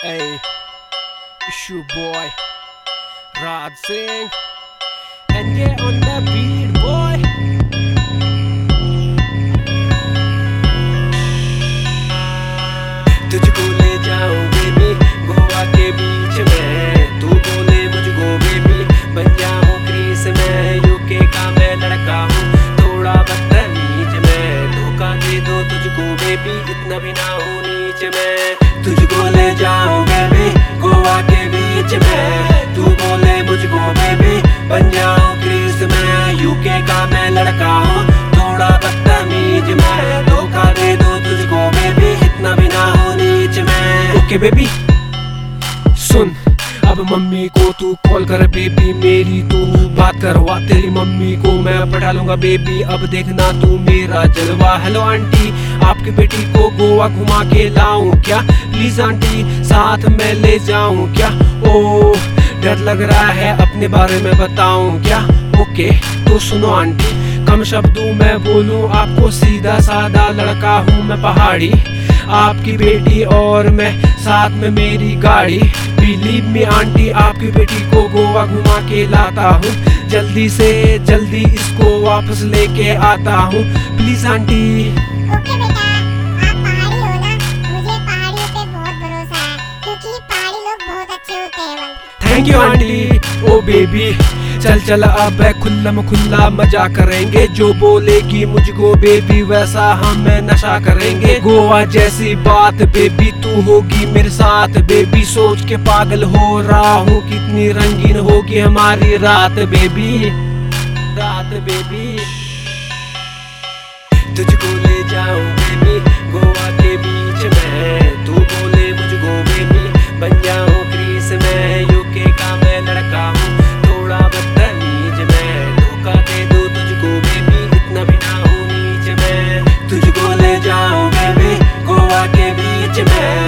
Hey, it's your boy Raj Singh, and yeah, on the beat, boy. तुझको ले जाऊं baby Goa के बीच में, तू बोले मुझको बेबी बन जाऊं क्रीस में। यूके का मैं लड़का हूँ थोड़ा बदतमीज में, धोखा दे दो तुझको बेबी इतना भी ना हो नीच में। तुझको ले जाऊं बेबी गोवा के बीच में, तू बोले मुझको बेबी बन जाऊं क्रीस में। यूके का मैं लड़का हूँ थोड़ा बदतमीज में, धोखा दे दो तुझको बेबी इतना भी ना हो नीच में। ओके बेबी सुन, अब मम्मी को तू कॉल कर बेबी मेरी, तू बात करवा तेरी मम्मी को मैं पढ़ा लूंगा बेबी। अब देखना तू मेरा जलवा। हेलो आंटी, आपकी बेटी को गोवा घुमा के लाऊं क्या? प्लीज आंटी साथ में ले जाऊं क्या? ओ डर लग रहा है अपने बारे में बताऊं क्या? ओके तो सुनो आंटी, कम शब्दों में बोलूं आपको, सीधा साधा लड़का हूँ मैं पहाड़ी। आपकी बेटी और मैं साथ में मेरी गाड़ी। बिलीव मी आंटी, आपकी बेटी को गोवा घुमा के लाता हूँ, जल्दी से जल्दी इसको वापस लेके आता हूँ। Please aunty. ओके बेटा, आप पहाड़ी हो ना, मुझे पहाड़ियों पे बहुत भरोसा है क्योंकि पहाड़ी लोग बहुत अच्छे होते हैं। Thank you aunty. Oh baby चल चल अब खुल्लम खुल्ला मजा करेंगे, जो बोलेगी मुझको बेबी वैसा हम नशा करेंगे। गोवा जैसी बात बेबी तू होगी मेरे साथ बेबी, सोच के पागल हो रहा हूँ कितनी रंगीन होगी हमारी रात बेबी, रात बेबी। तुझको ले जाऊं बेबी गोवा के बीच में, तू बोले मुझको बेबी बन जाऊं क्रीस में। यूके का मैं लड़का हूँ थोड़ा बदतमीज में, धोखा दे दो तुझको बेबी इतना भी ना हो नीच में। तुझको ले जाऊं बेबी गोवा के बीच में,